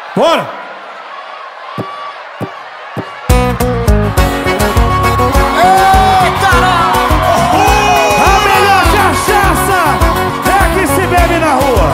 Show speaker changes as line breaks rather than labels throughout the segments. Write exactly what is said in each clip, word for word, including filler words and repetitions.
Bora!
Ei, caralho!
A melhor cachaça é a que se bebe na rua.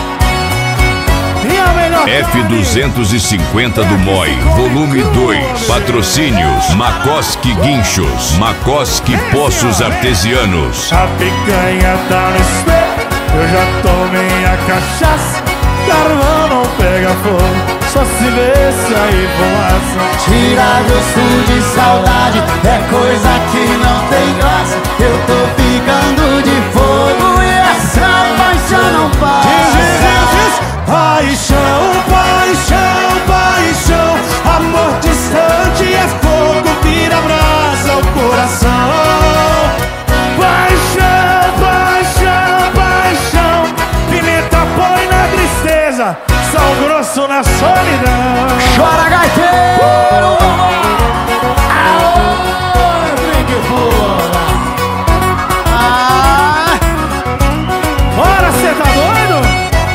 E a melhor
F duzentos e cinquenta do M O I, volume dois. Patrocínios Makoski Guinchos, Makoski Poços Artesianos.
A picanha tá no espelho, eu já tomei a cachaça. Carvão não pega fogo, só se vê sair fumaça.
Tira gosto de saudade, é coisa que não tem graça. Eu tô ficando de fogo e essa paixão não passa.
Paixão, paixão, paixão. Amor distante é fogo, vira brasa ao coração. Paixão, paixão, paixão. Pimenta põe na tristeza, sal grosso na solidão.
Chora, gaiteiro! Aô, brinque boa! Ah!
Bora, cê tá doido?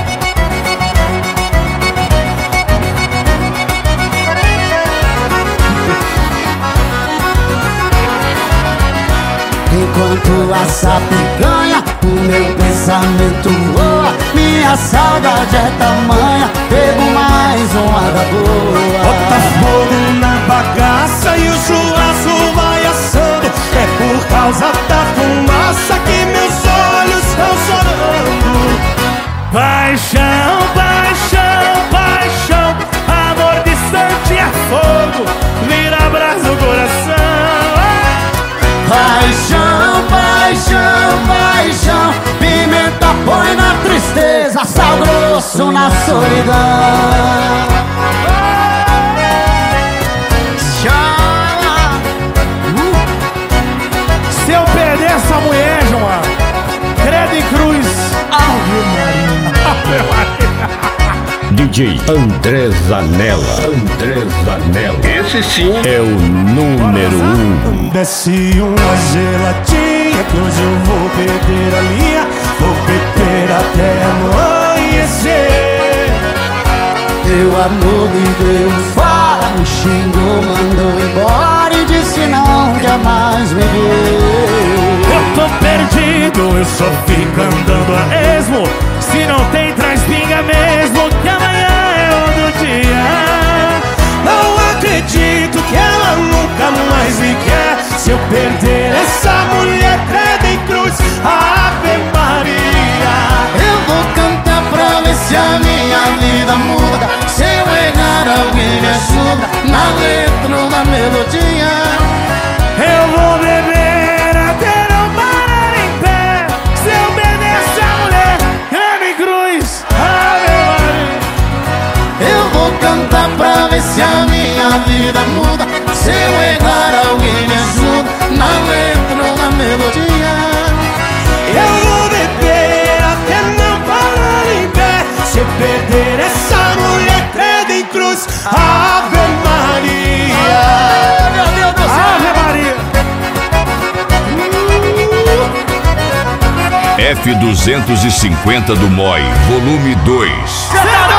Enquanto essa picanha, o meu pensamento voa. Minha saudade é tamanha, pego mais uma da boa.
Bota fogo na bagaça e o churrasco vai assando. É por causa da fumaça que meus olhos estão chorando. Paixão, paixão, paixão. Amor distante é fogo, vira brasa o coração.
Paixão, paixão, paixão. Pimenta põe na tristeza, sal grosso na solidão. Chama.
Se eu perder essa mulher, João, credo em cruz. Ave Maria.
D J André Zanella. André Zanella. Esse sim é o número um.
Desce uma gelatinha que hoje eu vou perder a linha. Vou beber até amanhecer.
Teu amor me deu um fora, me xingou, mandou embora e disse não quer mais me ver.
Eu tô perdido, eu só fico andando a esmo. Se não tem, traz pinga mesmo, que amanhã é outro dia. Não acredito que ela nunca mais me quer. Se eu perder essa mulher, credo em cruz, Ave Maria.
Eu vou cantar pra ver se a minha vida muda. Se eu errar, alguém me ajuda na letra ou na melodia.
Eu vou beber até não parar em pé. Se eu perder essa mulher, credo em cruz, Ave Maria.
Eu vou cantar pra ver se a minha vida muda. Se eu errar, alguém me ajuda na letra ou na melodia.
Eu vou beber até não parar em pé. Se eu perder essa mulher, credo em cruz, Ave Maria.
Meu Deus do céu!
Ave Maria.
F duzentos e cinquenta do M O I, volume dois.
Cê tá